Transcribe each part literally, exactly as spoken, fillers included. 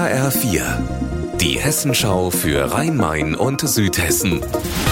H R vier, die Hessenschau für Rhein-Main und Südhessen.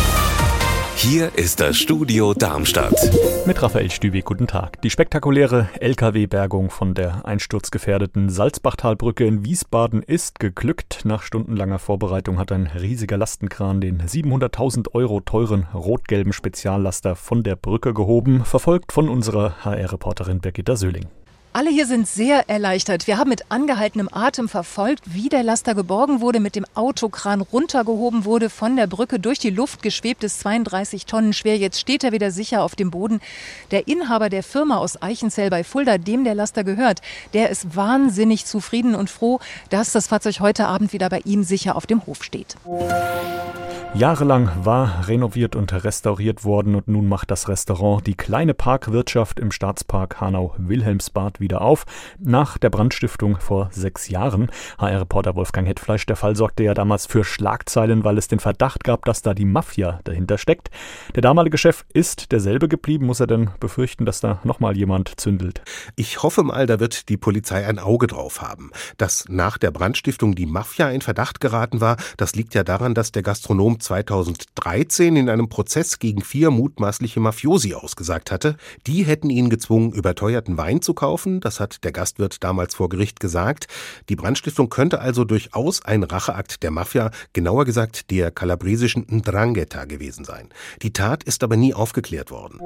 Hier ist das Studio Darmstadt. Mit Raphael Stübi, guten Tag. Die spektakuläre L K W-Bergung von der einsturzgefährdeten Salzbachtalbrücke in Wiesbaden ist geglückt. Nach stundenlanger Vorbereitung hat ein riesiger Lastenkran den siebenhunderttausend Euro teuren rot-gelben Speziallaster von der Brücke gehoben, verfolgt von unserer H R-Reporterin Birgitta Söhling. Alle hier sind sehr erleichtert. Wir haben mit angehaltenem Atem verfolgt, wie der Laster geborgen wurde, mit dem Autokran runtergehoben wurde, von der Brücke durch die Luft geschwebt, ist zweiunddreißig Tonnen schwer. Jetzt steht er wieder sicher auf dem Boden. Der Inhaber der Firma aus Eichenzell bei Fulda, dem der Laster gehört, der ist wahnsinnig zufrieden und froh, dass das Fahrzeug heute Abend wieder bei ihm sicher auf dem Hof steht. Jahrelang war renoviert und restauriert worden und nun macht das Restaurant Die kleine Parkwirtschaft im Staatspark Hanau-Wilhelmsbad wieder auf. Nach der Brandstiftung vor sechs Jahren. H R-Reporter Wolfgang Hetfleisch, der Fall sorgte ja damals für Schlagzeilen, weil es den Verdacht gab, dass da die Mafia dahinter steckt. Der damalige Chef ist derselbe geblieben. Muss er denn befürchten, dass da nochmal jemand zündelt? Ich hoffe mal, da wird die Polizei ein Auge drauf haben. Dass nach der Brandstiftung die Mafia in Verdacht geraten war, das liegt ja daran, dass der Gastronom zweitausenddreizehn in einem Prozess gegen vier mutmaßliche Mafiosi ausgesagt hatte. Die hätten ihn gezwungen, überteuerten Wein zu kaufen. Das hat der Gastwirt damals vor Gericht gesagt. Die Brandstiftung könnte also durchaus ein Racheakt der Mafia, genauer gesagt der kalabresischen Ndrangheta gewesen sein. Die Tat ist aber nie aufgeklärt worden.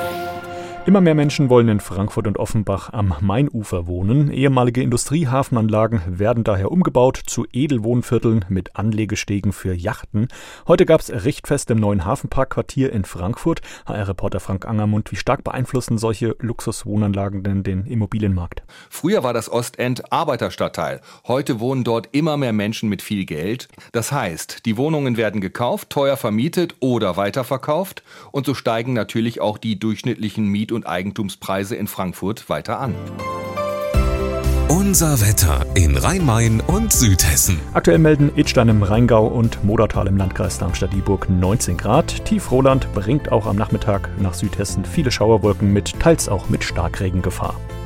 Immer mehr Menschen wollen in Frankfurt und Offenbach am Mainufer wohnen. Ehemalige Industriehafenanlagen werden daher umgebaut zu Edelwohnvierteln mit Anlegestegen für Yachten. Heute gab es Richtfest im neuen Hafenparkquartier in Frankfurt. H R-Reporter Frank Angermund, wie stark beeinflussen solche Luxuswohnanlagen denn den Immobilienmarkt? Früher war das Ostend Arbeiterstadtteil. Heute wohnen dort immer mehr Menschen mit viel Geld. Das heißt, die Wohnungen werden gekauft, teuer vermietet oder weiterverkauft. Und so steigen natürlich auch die durchschnittlichen Miet- und Eigentumspreise in Frankfurt weiter an. Unser Wetter in Rhein-Main und Südhessen. Aktuell melden Idstein im Rheingau und Modertal im Landkreis Darmstadt-Dieburg neunzehn Grad. Tiefroland bringt auch am Nachmittag nach Südhessen viele Schauerwolken mit, teils auch mit Starkregengefahr.